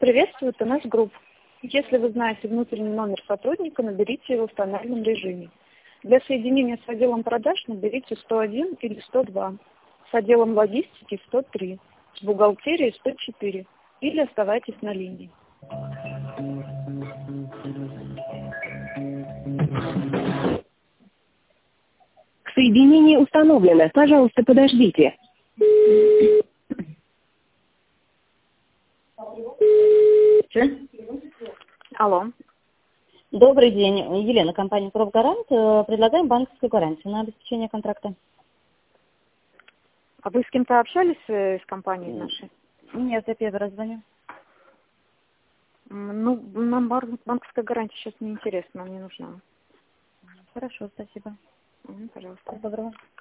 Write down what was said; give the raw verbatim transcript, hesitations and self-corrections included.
Приветствует эн эс Групп. Если вы знаете внутренний номер сотрудника, наберите его в тональном режиме. Для соединения с отделом продаж наберите сто один или сто два, с отделом логистики сто три, с бухгалтерией сто четыре или оставайтесь на линии. Соединение установлено. Пожалуйста, подождите. Алло. Добрый день, Елена, компания «Профгарант». Э, Предлагаем банковскую гарантию на обеспечение контракта. А вы с кем-то общались э, с компанией нашей? Нет, я первый раз звоню. М, Ну, нам бар- банковская гарантия сейчас не интересна, нам не нужна. Хорошо, спасибо. Мгм, пожалуйста. Всего доброго.